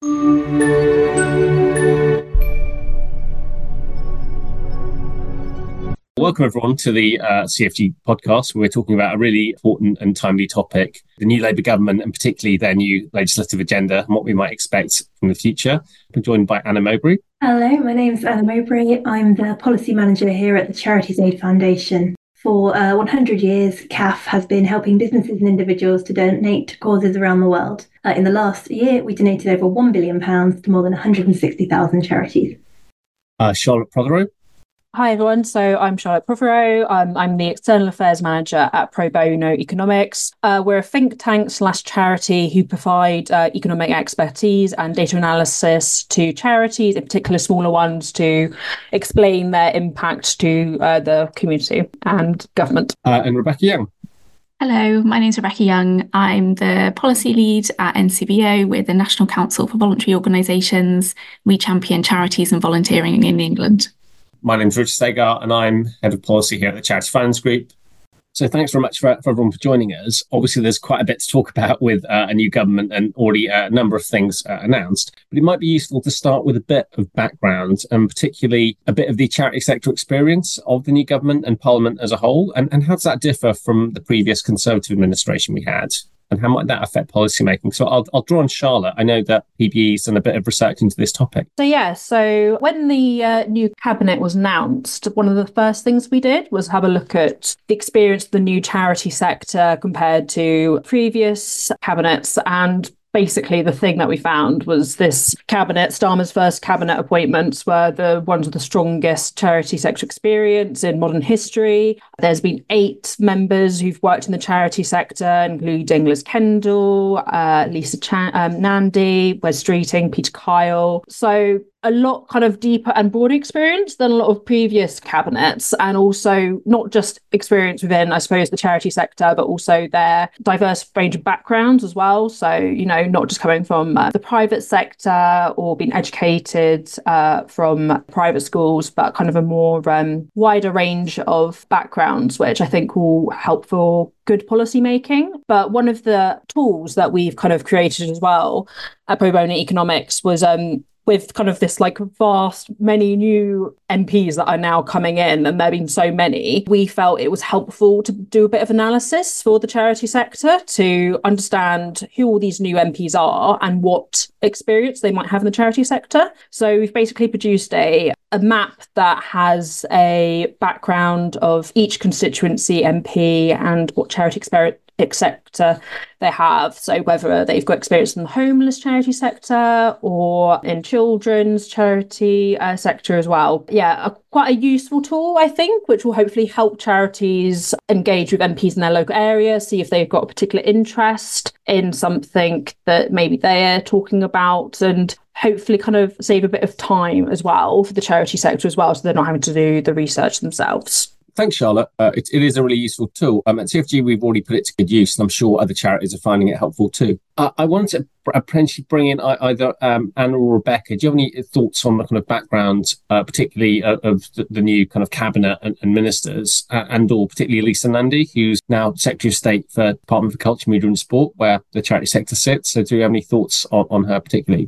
Welcome, everyone, to the CFG podcast, where we're talking about a really important and timely topic, the new Labour government, and particularly their new legislative agenda and what we might expect from the future. I'm joined by Anna Mowbray. Hello, my name's Anna Mowbray. I'm the Policy Manager here at the Charities Aid Foundation. For 100 years, CAF has been helping businesses and individuals to donate to causes around the world. In the last year, we donated over £1 billion to more than 160,000 charities. Charlotte Prothero. Hi everyone, so I'm Charlotte Prothero. I'm the External Affairs Manager at Pro Bono Economics. We're a think tank / charity who provide economic expertise and data analysis to charities, in particular smaller ones, to explain their impact to the community and government. And Rebecca Young. Hello, my name's Rebecca Young. I'm the policy lead at NCVO with the National Council for Voluntary Organisations. We champion charities and volunteering in England. My name's Richard Sagar, and I'm Head of Policy here at the Charity Finance Group. So thanks very much for everyone for joining us. Obviously, there's quite a bit to talk about with a new government and already a number of things announced. But it might be useful to start with a bit of background, and particularly a bit of the charity sector experience of the new government and Parliament as a whole. And how does that differ from the previous Conservative administration we had? And how might that affect policymaking? So I'll draw on Charlotte. I know that PBE's done a bit of research into this topic. So when the new cabinet was announced, one of the first things we did was have a look at the experience of the new charity sector compared to previous cabinets. And basically, the thing that we found was this cabinet, Starmer's first cabinet appointments, were the ones with the strongest charity sector experience in modern history. There's been 8 members who've worked in the charity sector, including Liz Kendall, Lisa Nandy, Wes Streeting, Peter Kyle. So a lot kind of deeper and broader experience than a lot of previous cabinets, and also not just experience within, I suppose, the charity sector, but also their diverse range of backgrounds as well. So, not just coming from the private sector or being educated from private schools, but kind of a more wider range of backgrounds, which I think will help for good policy making. But one of the tools that we've kind of created as well at Pro Bono Economics was with kind of this vast many new MPs that are now coming in, and there have been so many, we felt it was helpful to do a bit of analysis for the charity sector to understand who all these new MPs are and what experience they might have in the charity sector. So we've basically produced a map that has a background of each constituency MP and what charity sector they have. So whether they've got experience in the homeless charity sector or in children's charity sector as well. Yeah, quite a useful tool, I think, which will hopefully help charities engage with MPs in their local area, see if they've got a particular interest in something that maybe they're talking about, and hopefully kind of save a bit of time as well for the charity sector as well, so they're not having to do the research themselves. Thanks, Charlotte. It is a really useful tool. At CFG, we've already put it to good use, and I'm sure other charities are finding it helpful too. I wanted to potentially bring in either Anna or Rebecca. Do you have any thoughts on the kind of background, particularly of the new kind of cabinet and ministers, and or particularly Lisa Nandy, who's now Secretary of State for Department for Culture, Media and Sport, where the charity sector sits? So do you have any thoughts on her particularly?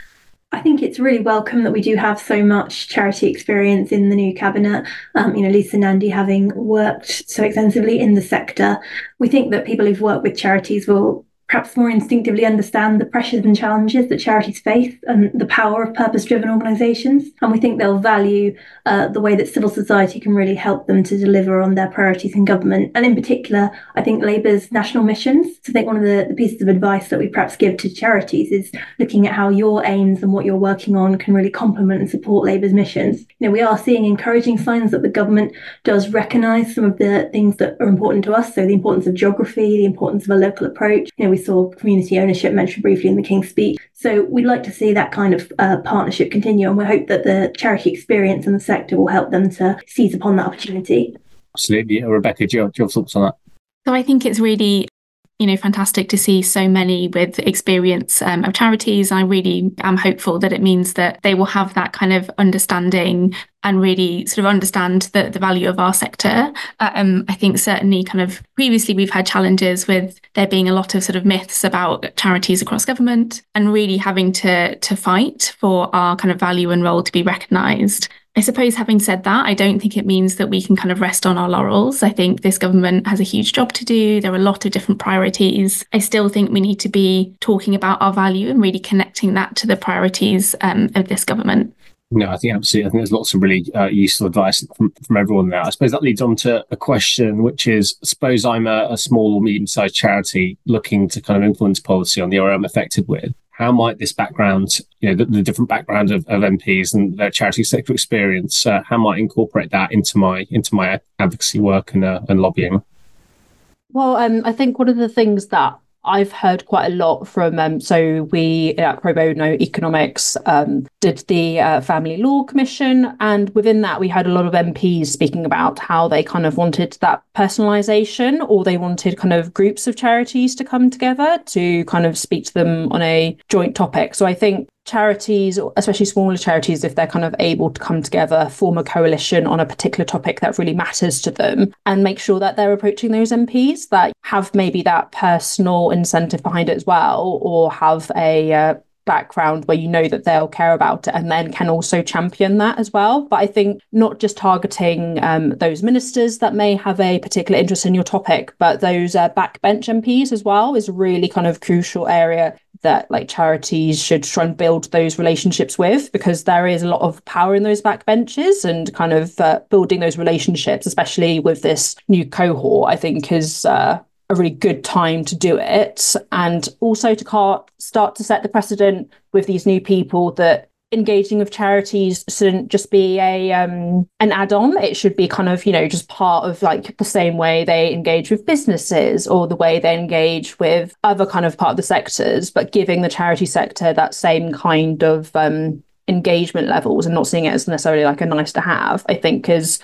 I think it's really welcome that we do have so much charity experience in the new cabinet. Lisa Nandy having worked so extensively in the sector. We think that people who've worked with charities will perhaps more instinctively understand the pressures and challenges that charities face and the power of purpose-driven organisations. And we think they'll value the way that civil society can really help them to deliver on their priorities in government. And in particular, I think Labour's national missions. So I think one of the pieces of advice that we perhaps give to charities is looking at how your aims and what you're working on can really complement and support Labour's missions. We are seeing encouraging signs that the government does recognise some of the things that are important to us. So the importance of geography, the importance of a local approach. We saw community ownership mentioned briefly in the King's Speech. So we'd like to see that kind of partnership continue, and we hope that the charity experience in the sector will help them to seize upon that opportunity. Absolutely. Rebecca, do you have thoughts on that? So I think it's really fantastic to see so many with experience of charities. I really am hopeful that it means that they will have that kind of understanding and really sort of understand the value of our sector. I think certainly kind of previously we've had challenges with there being a lot of sort of myths about charities across government and really having to fight for our kind of value and role to be recognised. I suppose having said that, I don't think it means that we can kind of rest on our laurels. I think this government has a huge job to do. There are a lot of different priorities. I still think we need to be talking about our value and really connecting that to the priorities of this government. No, I think absolutely. I think there's lots of really useful advice from everyone there. I suppose that leads on to a question, which is, suppose I'm a small or medium-sized charity looking to kind of influence policy on the area I'm affected with. How might this background, the different background of MPs and their charity sector experience, how might I incorporate that into my advocacy work and lobbying? Well, I think one of the things that I've heard quite a lot from, so we at Pro Bono Economics did the Family Law Commission, and within that we had a lot of MPs speaking about how they kind of wanted that personalisation, or they wanted kind of groups of charities to come together to kind of speak to them on a joint topic. So I think charities, especially smaller charities, if they're kind of able to come together, form a coalition on a particular topic that really matters to them, and make sure that they're approaching those MPs that have maybe that personal incentive behind it as well, or have a background where that they'll care about it and then can also champion that as well. But I think not just targeting those ministers that may have a particular interest in your topic, but those backbench MPs as well is a really kind of crucial area that charities should try and build those relationships with, because there is a lot of power in those backbenches, and kind of building those relationships, especially with this new cohort, I think is a really good time to do it. And also to start to set the precedent with these new people that engaging with charities shouldn't just be an add-on. It should be kind of, just part of the same way they engage with businesses or the way they engage with other kind of part of the sectors, but giving the charity sector that same kind of engagement levels and not seeing it as necessarily a nice to have, I think is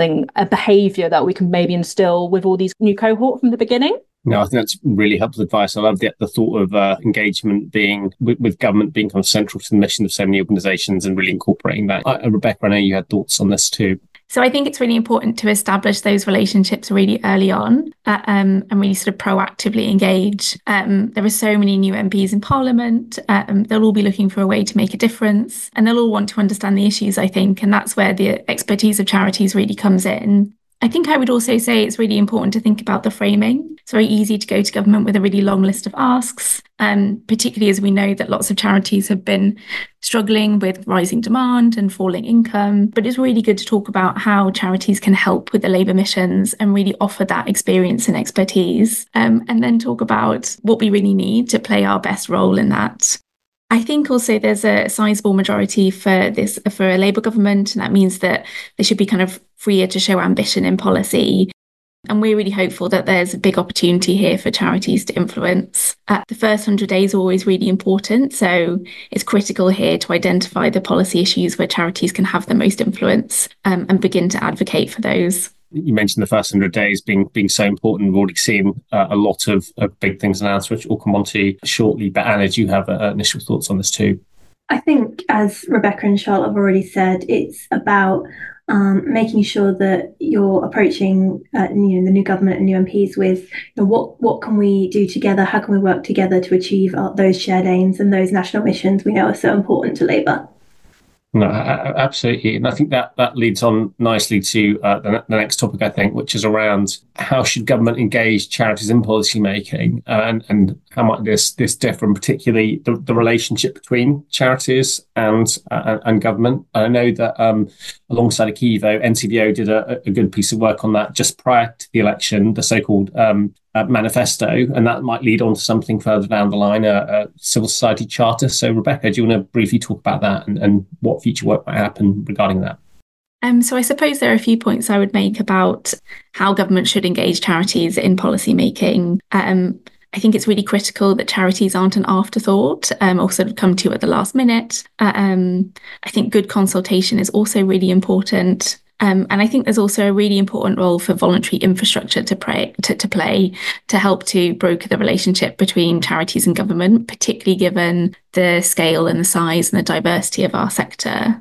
a behaviour that we can maybe instill with all these new cohort from the beginning. No, I think that's really helpful advice. I love the thought of engagement being with government being kind of central to the mission of so many organisations and really incorporating that. Rebecca, I know you had thoughts on this too. So I think it's really important to establish those relationships really early on and really sort of proactively engage. There are so many new MPs in Parliament. They'll all be looking for a way to make a difference, and they'll all want to understand the issues, I think, and that's where the expertise of charities really comes in. I think I would also say it's really important to think about the framing. It's very easy to go to government with a really long list of asks, particularly as we know that lots of charities have been struggling with rising demand and falling income. But it's really good to talk about how charities can help with the labour missions and really offer that experience and expertise, and then talk about what we really need to play our best role in that. I think also there's a sizable majority for a Labour government, and that means that they should be kind of freer to show ambition in policy. And we're really hopeful that there's a big opportunity here for charities to influence. The first 100 days are always really important, so it's critical here to identify the policy issues where charities can have the most influence and begin to advocate for those. You mentioned the first 100 days being so important. We've already seen a lot of big things announced, which we'll come on to shortly. But Anna, do you have initial thoughts on this too? I think, as Rebecca and Charlotte have already said, it's about making sure that you're approaching the new government and new MPs with what can we do together? How can we work together to achieve those shared aims and those national missions we know are so important to Labour? No, absolutely. And I think that leads on nicely to the next topic, I think, which is around how should government engage charities in policy making, and how might this differ, and particularly the relationship between charities and government. I know that alongside Akivo, NCVO did a good piece of work on that just prior to the election, the so-called manifesto, and that might lead on to something further down the line, a civil society charter. So Rebecca, do you want to briefly talk about that and what future work might happen regarding that? So I suppose there are a few points I would make about how government should engage charities in policy making. I think it's really critical that charities aren't an afterthought or sort of come to at the last minute. I think good consultation is also really important. And I think there's also a really important role for voluntary infrastructure to play to help to broker the relationship between charities and government, particularly given the scale and the size and the diversity of our sector.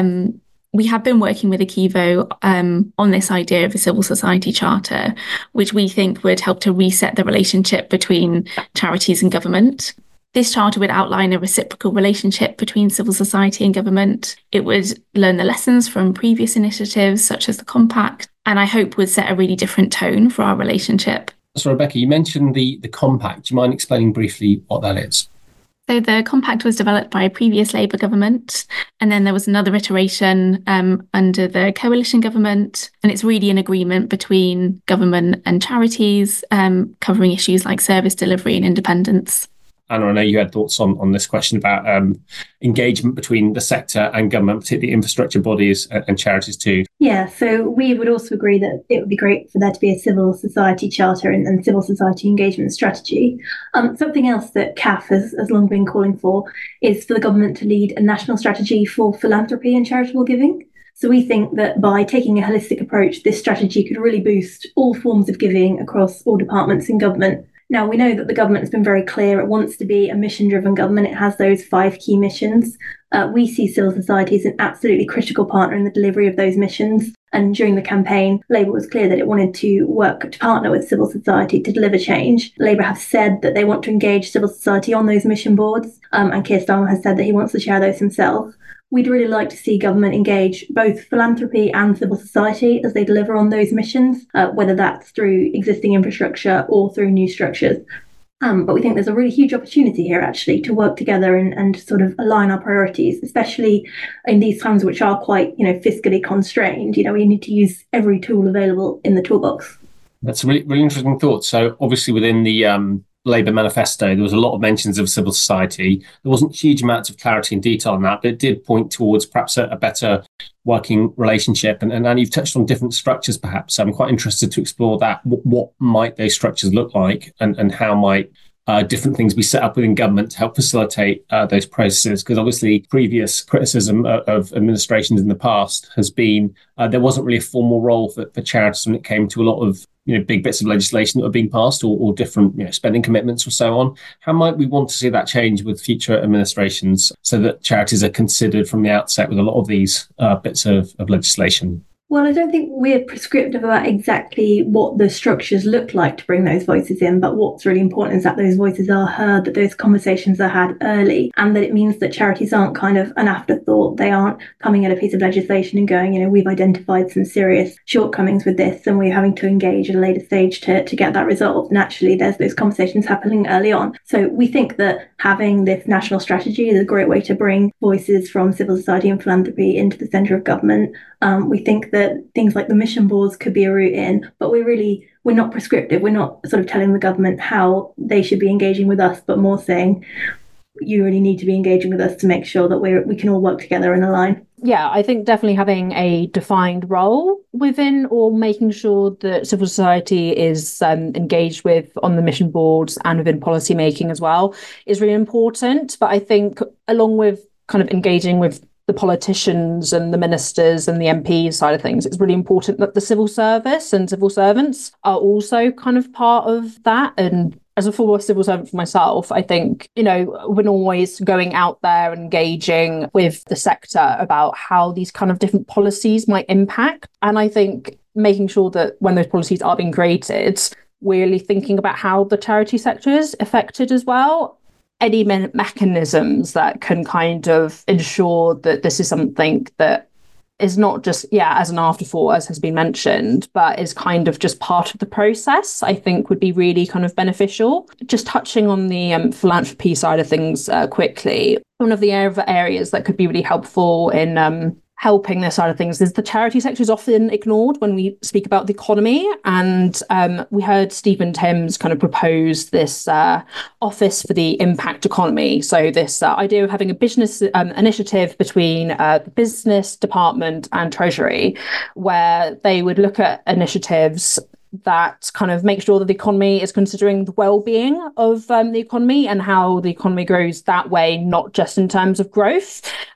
We have been working with Akevo on this idea of a civil society charter, which we think would help to reset the relationship between charities and government. This charter would outline a reciprocal relationship between civil society and government. It would learn the lessons from previous initiatives, such as the Compact, and I hope would set a really different tone for our relationship. So, Rebecca, you mentioned the Compact. Do you mind explaining briefly what that is? So the Compact was developed by a previous Labour government, and then there was another iteration under the coalition government, and it's really an agreement between government and charities, covering issues like service delivery and independence. Anna, I know you had thoughts on this question about engagement between the sector and government, particularly infrastructure bodies and charities too. Yeah, so we would also agree that it would be great for there to be a civil society charter and civil society engagement strategy. Something else that CAF has long been calling for is for the government to lead a national strategy for philanthropy and charitable giving. So we think that by taking a holistic approach, this strategy could really boost all forms of giving across all departments in government. Now, we know that the government has been very clear. It wants to be a mission-driven government. It has those 5 key missions. We see civil society as an absolutely critical partner in the delivery of those missions. And during the campaign, Labour was clear that it wanted to work to partner with civil society to deliver change. Labour have said that they want to engage civil society on those mission boards. And Keir Starmer has said that he wants to chair those himself. We'd really like to see government engage both philanthropy and civil society as they deliver on those missions, whether that's through existing infrastructure or through new structures. But we think there's a really huge opportunity here, actually, to work together and sort of align our priorities, especially in these times which are quite, fiscally constrained. We need to use every tool available in the toolbox. That's a really, really interesting thought. So obviously within the Labour manifesto, there was a lot of mentions of civil society. There wasn't huge amounts of clarity and detail on that, but it did point towards perhaps a better working relationship. And you've touched on different structures, perhaps. So I'm quite interested to explore that. What might those structures look like, and how might different things be set up within government to help facilitate those processes? Because obviously previous criticism of administrations in the past has been there wasn't really a formal role for charities when it came to a lot of big bits of legislation that were being passed, or different spending commitments or so on. How might we want to see that change with future administrations so that charities are considered from the outset with a lot of these bits of legislation? Well, I don't think we're prescriptive about exactly what the structures look like to bring those voices in, but what's really important is that those voices are heard, that those conversations are had early, and that it means that charities aren't kind of an afterthought. They aren't coming at a piece of legislation and going, we've identified some serious shortcomings with this and we're having to engage at a later stage to get that resolved. And actually, there's those conversations happening early on. So we think that having this national strategy is a great way to bring voices from civil society and philanthropy into the centre of government. We think that things like the mission boards could be a route in, but we're not prescriptive. We're not sort of telling the government how they should be engaging with us, but more saying you really need to be engaging with us to make sure that we can all work together and align. Yeah, I think definitely having a defined role within, or making sure that civil society is engaged with on the mission boards and within policy making as well is really important. But I think along with kind of engaging with the politicians and the ministers and the MPs side of things, it's really important that the civil service and civil servants are also kind of part of that. And as a former civil servant for myself, I think, we're always going out there engaging with the sector about how these kind of different policies might impact. And I think making sure that when those policies are being created, we're really thinking about how the charity sector is affected as well. Any mechanisms that can kind of ensure that this is something that is not just, as an afterthought, as has been mentioned, but is kind of just part of the process, I think would be really kind of beneficial. Just touching on the philanthropy side of things quickly, one of the areas that could be really helpful in helping this side of things is the charity sector is often ignored when we speak about the economy. And we heard Stephen Timms kind of propose this office for the impact economy. So this idea of having a business initiative between the business department and Treasury, where they would look at initiatives that kind of make sure that the economy is considering the well-being of the economy and how the economy grows that way, not just in terms of growth.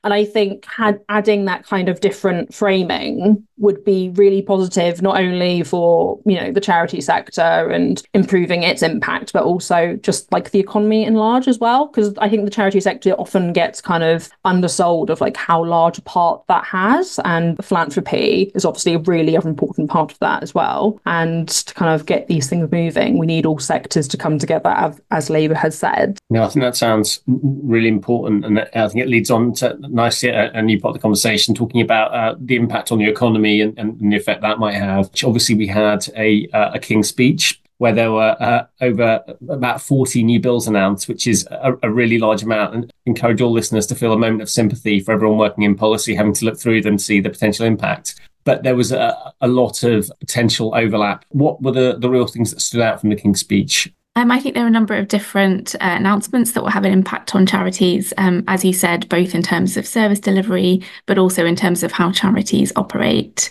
And I think adding that kind of different framing would be really positive, not only for, the charity sector and improving its impact, but also just like the economy in large as well. Because I think the charity sector often gets kind of undersold of like how large a part that has. And philanthropy is obviously a really important part of that as well. And to kind of get these things moving, we need all sectors to come together, as Labour has said. I think that sounds really important. And I think it leads on to nicely a new part of the conversation, talking about the impact on the economy and the effect that might have. Obviously, we had a King's Speech where there were over about 40 new bills announced, which is a really large amount, and encourage all listeners to feel a moment of sympathy for everyone working in policy, having to look through them to see the potential impact. But there was a lot of potential overlap. What were the real things that stood out from the King's Speech? I think there are a number of different announcements that will have an impact on charities, as you said, both in terms of service delivery, but also in terms of how charities operate.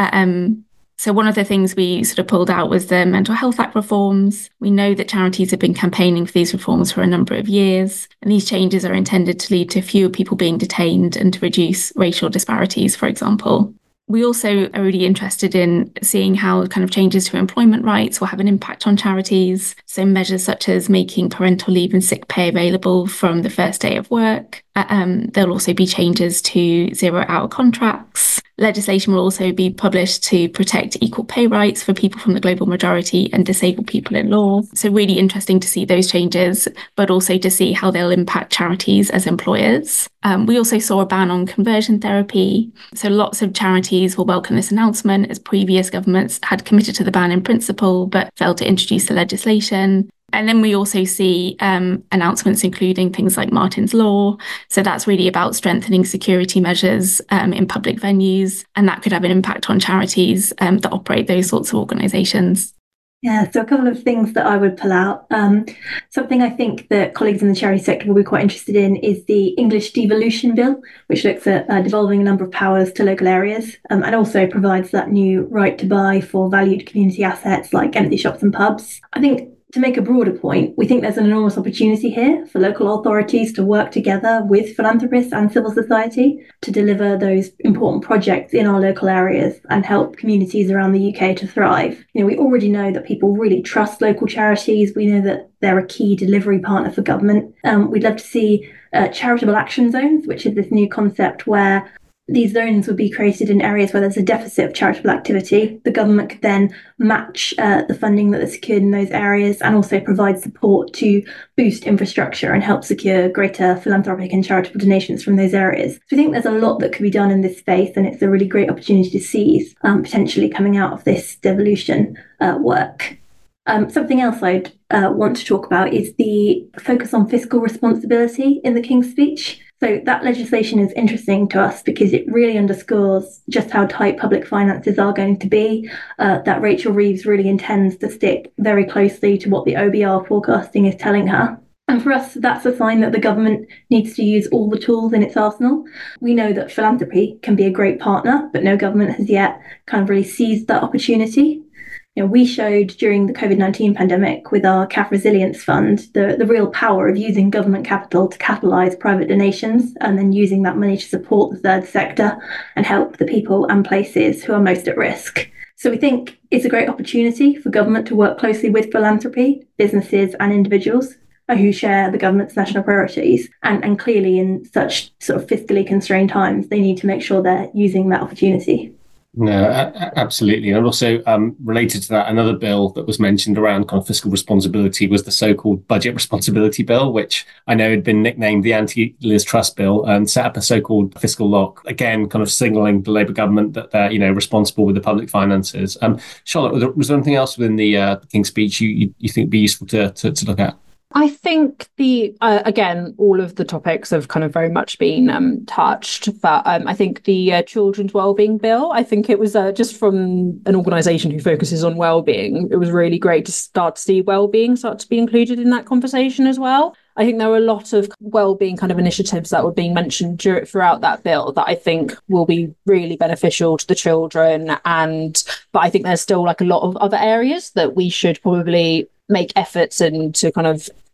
So one of the things we sort of pulled out was the Mental Health Act reforms. We know that charities have been campaigning for these reforms for a number of years, and these changes are intended to lead to fewer people being detained and to reduce racial disparities, for example. We also are really interested in seeing how kind of changes to employment rights will have an impact on charities. So measures such as making parental leave and sick pay available from the first day of work. There'll also be changes to 0-hour contracts. Legislation will also be published to protect equal pay rights for people from the global majority and disabled people in law. So really interesting to see those changes, but also to see how they'll impact charities as employers. We also saw a ban on conversion therapy. So lots of charities will welcome this announcement, as previous governments had committed to the ban in principle, but failed to introduce the legislation. And then we also see announcements including things like Martin's Law. So that's really about strengthening security measures in public venues. And that could have an impact on charities that operate those sorts of organisations. Yeah, so a couple of things that I would pull out. Something I think that colleagues in the charity sector will be quite interested in is the English Devolution Bill, which looks at devolving a number of powers to local areas and also provides that new right to buy for valued community assets like empty shops and pubs. I think, to make a broader point, we think there's an enormous opportunity here for local authorities to work together with philanthropists and civil society to deliver those important projects in our local areas and help communities around the UK to thrive. We already know that people really trust local charities. We know that they're a key delivery partner for government. We'd love to see charitable action zones, which is this new concept where these zones would be created in areas where there's a deficit of charitable activity. The government could then match the funding that is secured in those areas and also provide support to boost infrastructure and help secure greater philanthropic and charitable donations from those areas. So I think there's a lot that could be done in this space, and it's a really great opportunity to seize potentially coming out of this devolution work. Something else I'd want to talk about is the focus on fiscal responsibility in the King's Speech. So that legislation is interesting to us because it really underscores just how tight public finances are going to be, that Rachel Reeves really intends to stick very closely to what the OBR forecasting is telling her. And for us, that's a sign that the government needs to use all the tools in its arsenal. We know that philanthropy can be a great partner, but no government has yet kind of really seized that opportunity. We showed during the COVID-19 pandemic with our CAF Resilience Fund the real power of using government capital to catalyse private donations and then using that money to support the third sector and help the people and places who are most at risk. So we think it's a great opportunity for government to work closely with philanthropy, businesses and individuals who share the government's national priorities. And clearly in such sort of fiscally constrained times, they need to make sure they're using that opportunity. No, absolutely. And also related to that, another bill that was mentioned around kind of fiscal responsibility was the so-called Budget Responsibility Bill, which I know had been nicknamed the Anti-Liz Truss Bill, and set up a so-called fiscal lock, again, kind of signalling the Labour government that they're, responsible with the public finances. Charlotte, was there anything else within the King's Speech you think would be useful to look at? I think again, all of the topics have kind of very much been touched, but I think the Children's Wellbeing Bill, I think it was just from an organisation who focuses on wellbeing, it was really great to start to see wellbeing start to be included in that conversation as well. I think there were a lot of wellbeing kind of initiatives that were being mentioned throughout that bill that I think will be really beneficial to the children, but I think there's still like a lot of other areas that we should probably make efforts in to kind of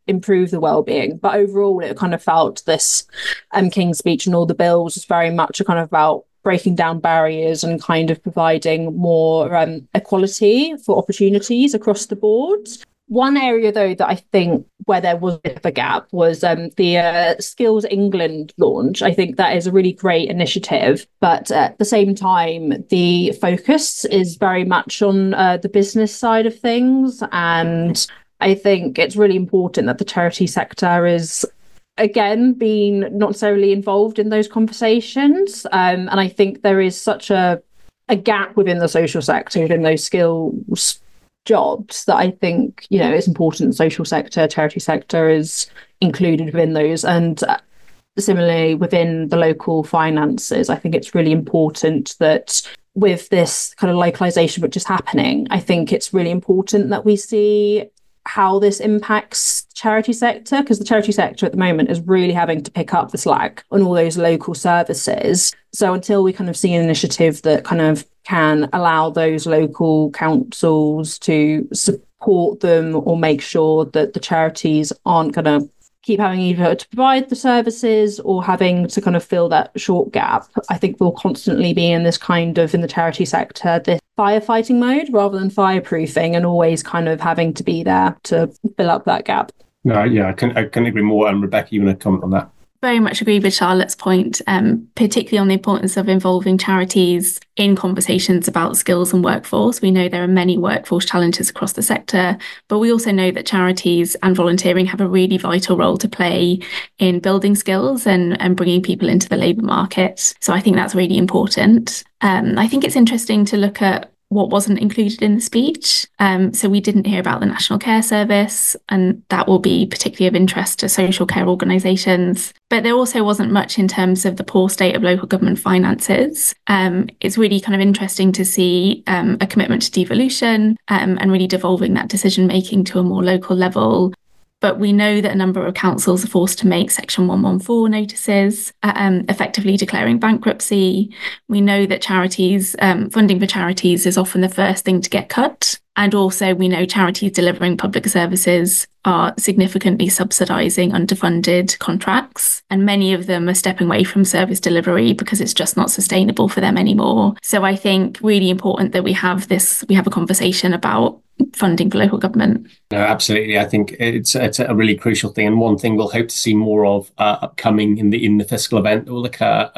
improve the well-being. But overall, it kind of felt this King's Speech and all the bills was very much a kind of about breaking down barriers and kind of providing more equality for opportunities across the board. One area, though, that I think where there was a bit of a gap was the Skills England launch. I think that is a really great initiative, but at the same time, the focus is very much on the business side of things. And I think it's really important that the charity sector is, again, being not necessarily involved in those conversations. And I think there is such a gap within the social sector, within those skills jobs, that I think, it's important the social sector, charity sector is included within those. And similarly, within the local finances, I think it's really important that with this kind of localization which is happening, I think it's really important that we see how this impacts the charity sector, because the charity sector at the moment is really having to pick up the slack on all those local services. So until we kind of see an initiative that kind of can allow those local councils to support them or make sure that the charities aren't going to keep having either to provide the services or having to kind of fill that short gap, I think we'll constantly be in this kind of, in the charity sector, this firefighting mode rather than fireproofing, and always kind of having to be there to fill up that gap. No, yeah, I couldn't agree more. Rebecca, you want to comment on that? Very much agree with Charlotte's point, particularly on the importance of involving charities in conversations about skills and workforce. We know there are many workforce challenges across the sector, but we also know that charities and volunteering have a really vital role to play in building skills and bringing people into the labour market. So I think that's really important. I think it's interesting to look at what wasn't included in the speech. So we didn't hear about the National Care Service, and that will be particularly of interest to social care organisations. But there also wasn't much in terms of the poor state of local government finances. It's really kind of interesting to see a commitment to devolution and really devolving that decision making to a more local level. But we know that a number of councils are forced to make Section 114 notices, effectively declaring bankruptcy. We know that charities, funding for charities is often the first thing to get cut. And also we know charities delivering public services are significantly subsidising underfunded contracts. And many of them are stepping away from service delivery because it's just not sustainable for them anymore. So I think really important that we have a conversation about funding for local government. No, absolutely. I think it's a really crucial thing, and one thing we'll hope to see more of upcoming in the fiscal event that will occur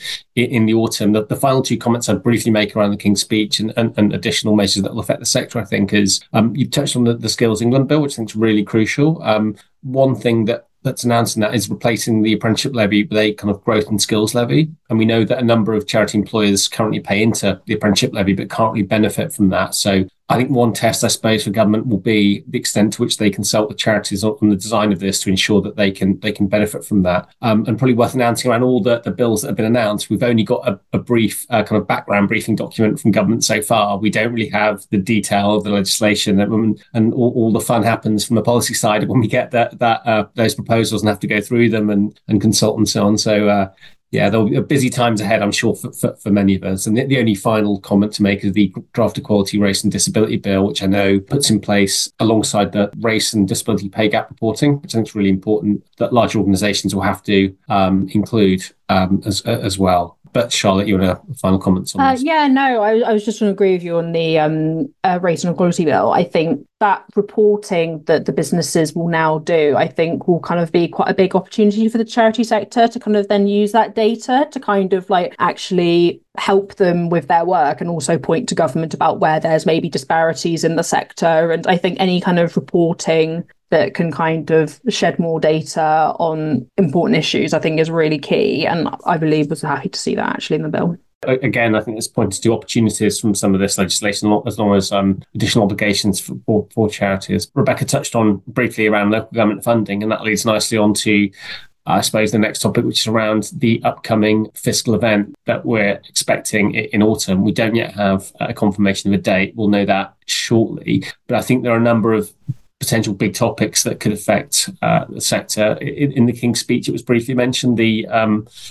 in the autumn. The final two comments I'd briefly make around the King's Speech and additional measures that will affect the sector, I think, is you've touched on the Skills England bill, which I think is really crucial. One thing that's announced in that is replacing the apprenticeship levy with a kind of growth and skills levy. And we know that a number of charity employers currently pay into the apprenticeship levy but can't really benefit from that. So I think one test, I suppose, for government will be the extent to which they consult with charities on the design of this to ensure that they can benefit from that. And probably worth announcing around all the bills that have been announced, we've only got a brief kind of background briefing document from government so far. We don't really have the detail of the legislation, and all the fun happens from the policy side when we get those proposals and have to go through them and consult and so on. So yeah, there'll be busy times ahead, I'm sure, for many of us. And the only final comment to make is the Draft Equality, Race and Disability Bill, which I know puts in place alongside the race and disability pay gap reporting, which I think is really important that large organisations will have to include as well. But Charlotte, you want a final comments on this? Yeah, no, I was just going to agree with you on the race and equality bill. I think that reporting that the businesses will now do, I think will kind of be quite a big opportunity for the charity sector to kind of then use that data to kind of like actually help them with their work and also point to government about where there's maybe disparities in the sector. And I think any kind of reporting that can kind of shed more data on important issues, I think is really key. And I believe was happy to see that actually in the bill. Again, I think this points to opportunities from some of this legislation, as long as additional obligations for charities. Rebecca touched on briefly around local government funding, and that leads nicely on to, I suppose, the next topic, which is around the upcoming fiscal event that we're expecting in autumn. We don't yet have a confirmation of a date. We'll know that shortly. But I think there are a number of potential big topics that could affect the sector. In the King's Speech, it was briefly mentioned the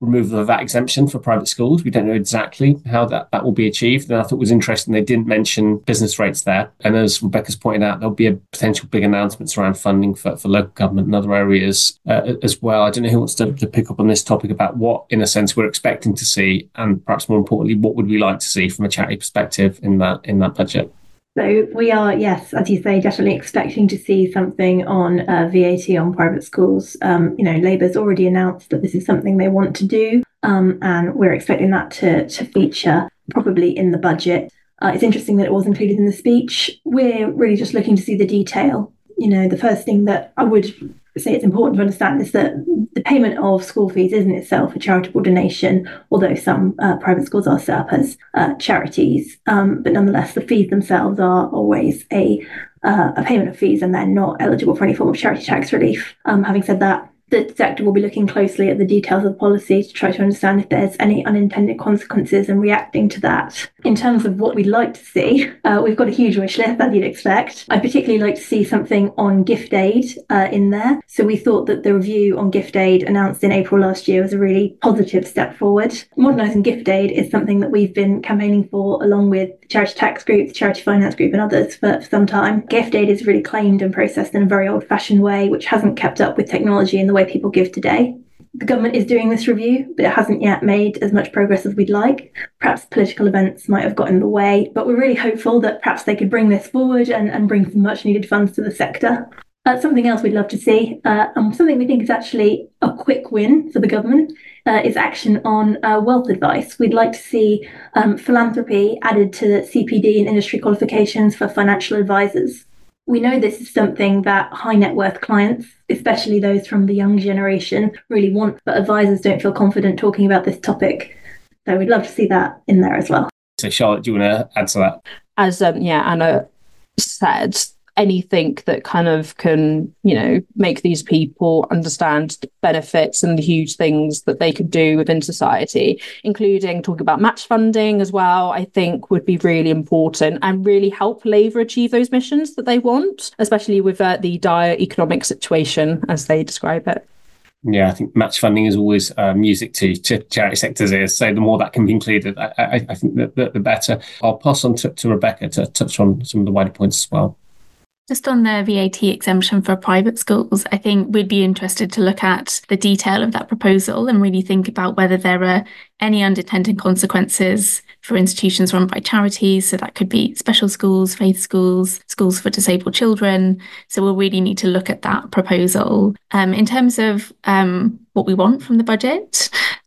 removal of that exemption for private schools. We don't know exactly how that will be achieved. And I thought it was interesting they didn't mention business rates there. And as Rebecca's pointed out, there'll be a potential big announcements around funding for local government and other areas as well. I don't know who wants to pick up on this topic about what, in a sense, we're expecting to see, and perhaps more importantly, what would we like to see from a charity perspective in that budget? So we are, yes, as you say, definitely expecting to see something on VAT on private schools. Labour's already announced that this is something they want to do, and we're expecting that to feature probably in the budget. It's interesting that it was included in the speech. We're really just looking to see the detail. The first thing that I would say it's important to understand is that the payment of school fees isn't itself a charitable donation, although some private schools are set up as charities. But nonetheless, the fees themselves are always a payment of fees, and they're not eligible for any form of charity tax relief. Having said that, the sector will be looking closely at the details of the policy to try to understand if there's any unintended consequences and reacting to that. In terms of what we'd like to see, we've got a huge wish list, as you'd expect. I'd particularly like to see something on gift aid in there. So we thought that the review on gift aid announced in April last year was a really positive step forward. Modernising gift aid is something that we've been campaigning for along with the Charity Tax Group, the Charity Finance Group and others for some time. Gift aid is really claimed and processed in a very old-fashioned way, which hasn't kept up with technology in the way people give today. The government is doing this review, but it hasn't yet made as much progress as we'd like. Perhaps political events might have got in the way, but we're really hopeful that perhaps they could bring this forward and bring some much needed funds to the sector. Something else we'd love to see, and something we think is actually a quick win for the government, is action on wealth advice. We'd like to see philanthropy added to CPD and industry qualifications for financial advisors. We know this is something that high net worth clients, especially those from the young generation, really want, but advisors don't feel confident talking about this topic. So we'd love to see that in there as well. So Charlotte, do you want to add to that? As Anna said, anything that kind of can, make these people understand the benefits and the huge things that they could do within society, including talking about match funding as well, I think would be really important and really help Labour achieve those missions that they want, especially with the dire economic situation, as they describe it. Yeah, I think match funding is always music to charity sectors' ears. So the more that can be included, I think the better. I'll pass on to Rebecca to touch on some of the wider points as well. Just on the VAT exemption for private schools, I think we'd be interested to look at the detail of that proposal and really think about whether there are any unintended consequences for institutions run by charities. So that could be special schools, faith schools, schools for disabled children. So we'll really need to look at that proposal. In terms of what we want from the budget,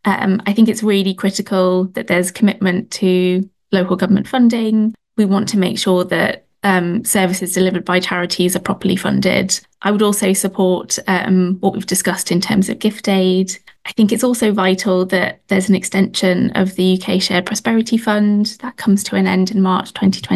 I think it's really critical that there's commitment to local government funding. We want to make sure that services delivered by charities are properly funded. I would also support what we've discussed in terms of gift aid. I think it's also vital that there's an extension of the UK Shared Prosperity Fund that comes to an end in March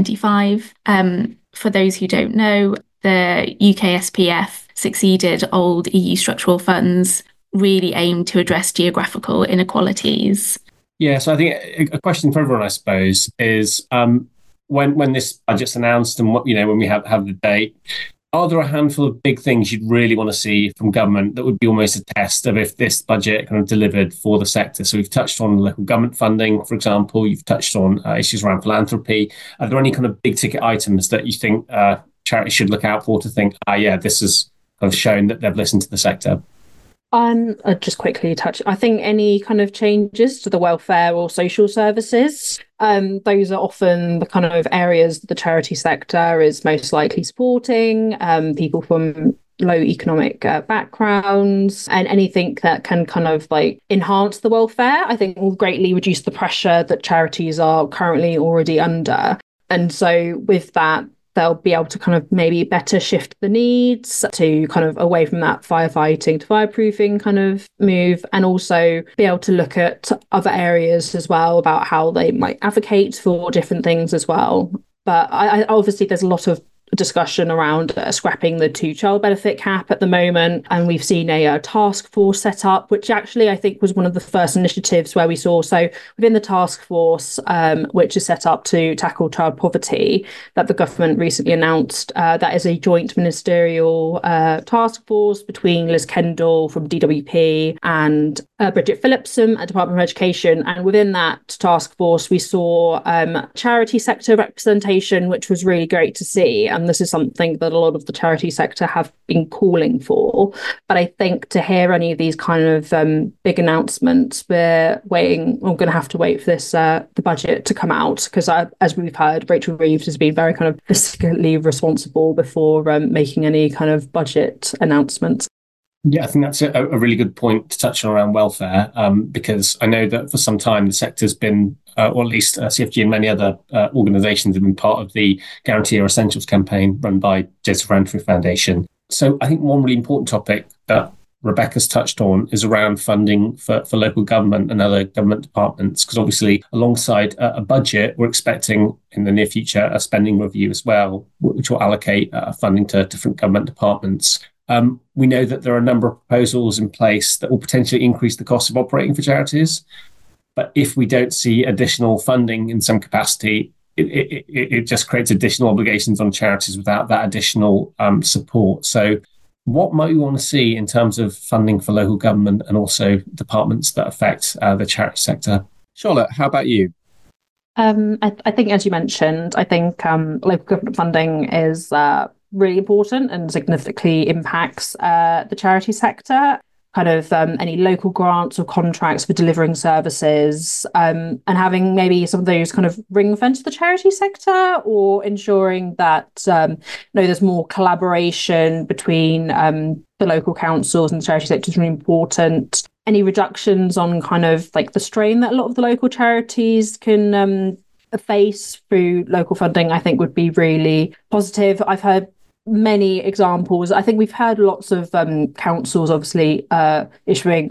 2025. For those who don't know, the UK SPF succeeded old EU structural funds, really aimed to address geographical inequalities. Yeah, so I think a question for everyone, I suppose, is when this budget's announced and when we have the date, are there a handful of big things you'd really want to see from government that would be almost a test of if this budget kind of delivered for the sector? So we've touched on local government funding, for example. You've touched on issues around philanthropy. Are there any kind of big ticket items that you think charities should look out for to think, this has kind of shown that they've listened to the sector? I'll just quickly touch. I think any kind of changes to the welfare or social services, those are often the kind of areas that the charity sector is most likely supporting, people from low economic backgrounds, and anything that can kind of enhance the welfare, I think will greatly reduce the pressure that charities are currently already under. And so with that, they'll be able to kind of maybe better shift the needs to kind of away from that firefighting to fireproofing kind of move, and also be able to look at other areas as well about how they might advocate for different things as well. But I obviously there's a lot of discussion around scrapping the 2-child benefit cap at the moment, and we've seen a task force set up, which actually I think was one of the first initiatives where we saw, so within the task force, which is set up to tackle child poverty, that the government recently announced, that is a joint ministerial task force between Liz Kendall from DWP and Bridget Phillipson at Department of Education. And within that task force, we saw charity sector representation, which was really great to see. And this is something that a lot of the charity sector have been calling for. But I think to hear any of these kind of big announcements, we're going to have to wait for this, the budget to come out, because as we've heard, Rachel Reeves has been very kind of fiscally responsible before making any kind of budget announcements. Yeah, I think that's a really good point to touch on around welfare, because I know that for some time the sector's been, or at least CFG and many other organisations have been part of the Guarantee Our Essentials campaign run by Joseph Rowntree Foundation. So I think one really important topic that Rebecca's touched on is around funding for local government and other government departments, because obviously alongside a budget, we're expecting in the near future a spending review as well, which will allocate funding to different government departments. We know that there are a number of proposals in place that will potentially increase the cost of operating for charities. But if we don't see additional funding in some capacity, it just creates additional obligations on charities without that additional support. So what might we want to see in terms of funding for local government and also departments that affect the charity sector? Charlotte, how about you? I think, as you mentioned, I think local government funding is really important and significantly impacts the charity sector. Kind of any local grants or contracts for delivering services, and having maybe some of those kind of ring fence the charity sector, or ensuring that there's more collaboration between the local councils and the charity sector is really important. Any reductions on kind of like the strain that a lot of the local charities can face through local funding, I think would be really positive. I've heard many examples. I think we've heard lots of councils obviously issuing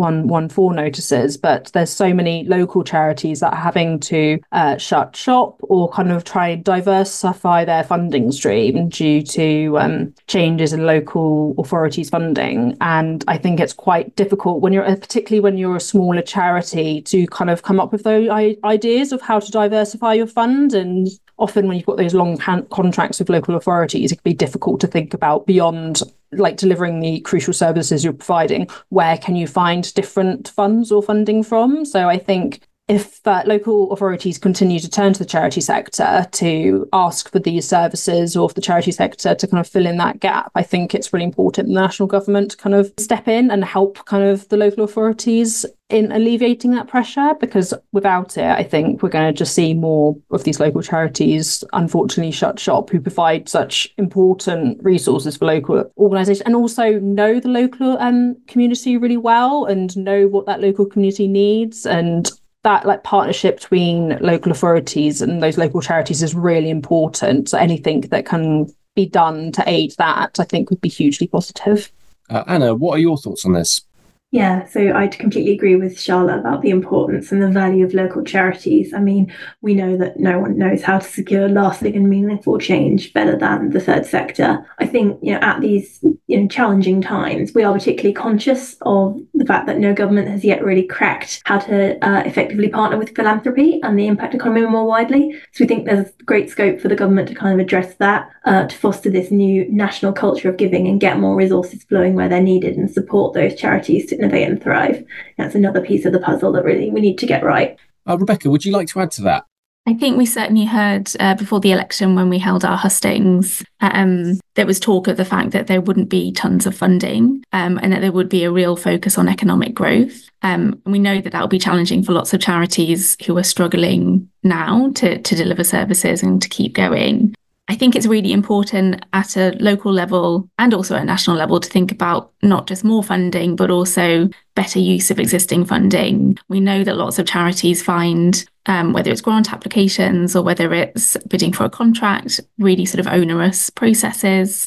114 notices, but there's so many local charities that are having to shut shop or kind of try and diversify their funding stream due to changes in local authorities' funding. And I think it's quite difficult particularly when you're a smaller charity, to kind of come up with those ideas of how to diversify your fund. And often when you've got those long contracts with local authorities, it can be difficult to think about beyond like delivering the crucial services you're providing. Where can you find different funds or funding from? So I think if local authorities continue to turn to the charity sector to ask for these services, or for the charity sector to kind of fill in that gap, I think it's really important the national government to kind of step in and help kind of the local authorities in alleviating that pressure, because without it, I think we're going to just see more of these local charities unfortunately shut shop, who provide such important resources for local organisations and also know the local community really well and know what that local community needs. And that like partnership between local authorities and those local charities is really important. So anything that can be done to aid that, I think, would be hugely positive. Anna, what are your thoughts on this? Yeah, so I completely agree with Charlotte about the importance and the value of local charities. I mean, we know that no one knows how to secure lasting and meaningful change better than the third sector. I think, at these challenging times, we are particularly conscious of the fact that no government has yet really cracked how to effectively partner with philanthropy and the impact economy more widely. So we think there's great scope for the government to kind of address that, to foster this new national culture of giving and get more resources flowing where they're needed and support those charities to innovate and thrive. That's another piece of the puzzle that really we need to get right. Rebecca, would you like to add to that? I think we certainly heard before the election, when we held our hustings, there was talk of the fact that there wouldn't be tons of funding, and that there would be a real focus on economic growth. And we know that will be challenging for lots of charities who are struggling now to deliver services and to keep going. I think it's really important at a local level and also at a national level to think about not just more funding, but also better use of existing funding. We know that lots of charities find, whether it's grant applications or whether it's bidding for a contract, really sort of onerous processes.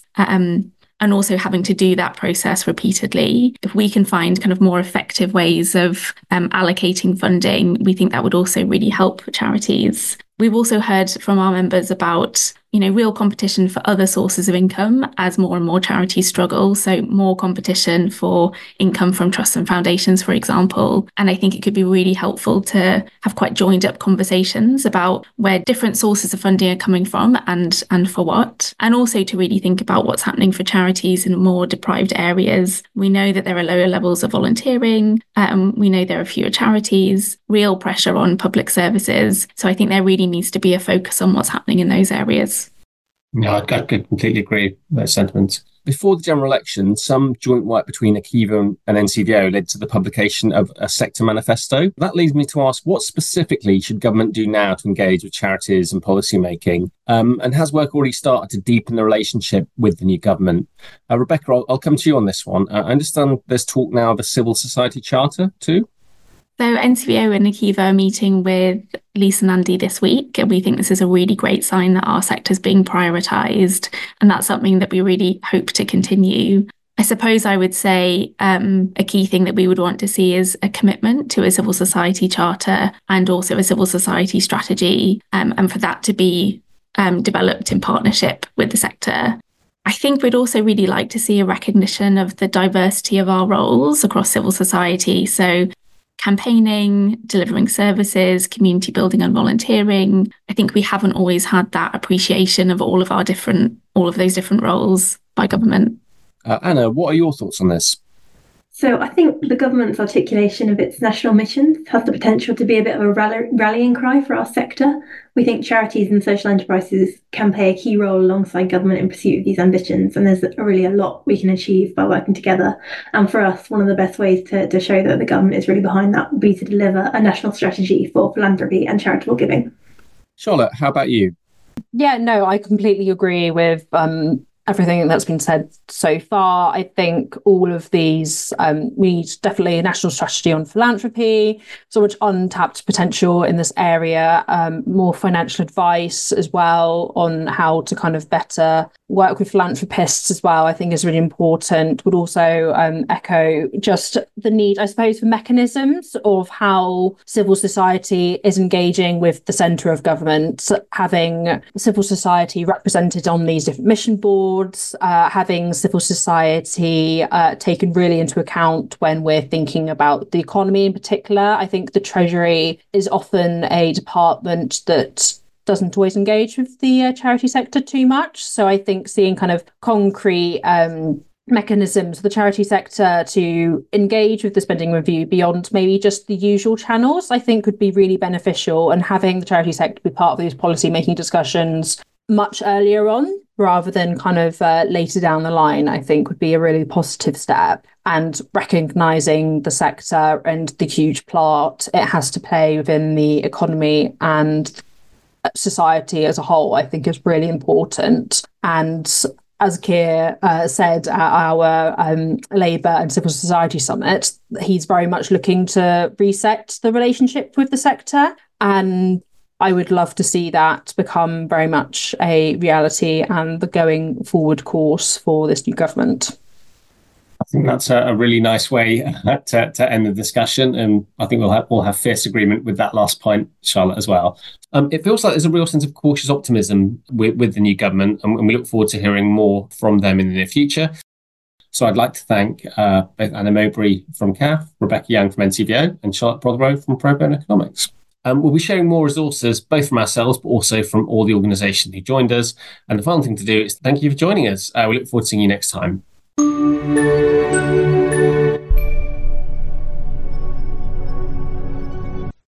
And also having to do that process repeatedly. If we can find kind of more effective ways of allocating funding, we think that would also really help charities. We've also heard from our members about real competition for other sources of income as more and more charities struggle. So more competition for income from trusts and foundations, for example. And I think it could be really helpful to have quite joined up conversations about where different sources of funding are coming from and for what. And also to really think about what's happening for charities in more deprived areas. We know that there are lower levels of volunteering. We know there are fewer charities, real pressure on public services. So I think there really needs to be a focus on what's happening in those areas. No, I completely agree with those sentiments. Before the general election, some joint work between Akiva and NCVO led to the publication of a sector manifesto. That leads me to ask, what specifically should government do now to engage with charities and policy making? And has work already started to deepen the relationship with the new government? Rebecca, I'll come to you on this one. I understand there's talk now of a civil society charter too? So NCVO and Akiva are meeting with Lisa Nandy this week, and we think this is a really great sign that our sector is being prioritised, and that's something that we really hope to continue. I suppose I would say a key thing that we would want to see is a commitment to a civil society charter and also a civil society strategy, and for that to be developed in partnership with the sector. I think we'd also really like to see a recognition of the diversity of our roles across civil society. So campaigning, delivering services, community building and volunteering. I think we haven't always had that appreciation of all of those different roles by government. Anna, what are your thoughts on this? So I think the government's articulation of its national missions has the potential to be a bit of a rallying cry for our sector. We think charities and social enterprises can play a key role alongside government in pursuit of these ambitions, and there's really a lot we can achieve by working together. And for us, one of the best ways to show that the government is really behind that would be to deliver a national strategy for philanthropy and charitable giving. Charlotte, how about you? Yeah, no, I completely agree with everything that's been said so far. I think all of these, we need definitely a national strategy on philanthropy, so much untapped potential in this area, more financial advice as well on how to kind of better work with philanthropists as well, I think is really important. Would also echo just the need, I suppose, for mechanisms of how civil society is engaging with the centre of government, having civil society represented on these different mission boards, having civil society taken really into account when we're thinking about the economy in particular. I think the Treasury is often a department that doesn't always engage with the charity sector too much. So I think seeing kind of concrete mechanisms for the charity sector to engage with the spending review beyond maybe just the usual channels, I think would be really beneficial, and having the charity sector be part of these policy making discussions much earlier on rather than kind of later down the line, I think would be a really positive step. And recognising the sector and the huge part it has to play within the economy and society as a whole, I think is really important. And as Keir said at our Labour and Civil Society Summit, he's very much looking to reset the relationship with the sector. And I would love to see that become very much a reality and the going forward course for this new government. I think that's a really nice way to end the discussion, and I think we'll have fierce agreement with that last point, Charlotte, as well. It feels like there's a real sense of cautious optimism with the new government, and we look forward to hearing more from them in the near future. So I'd like to thank both Anna Mowbray from CAF, Rebecca Young from NCVO, and Charlotte Prothero from Pro Bono Economics. We'll be sharing more resources, both from ourselves, but also from all the organisations who joined us. And the final thing to do is thank you for joining us. We look forward to seeing you next time.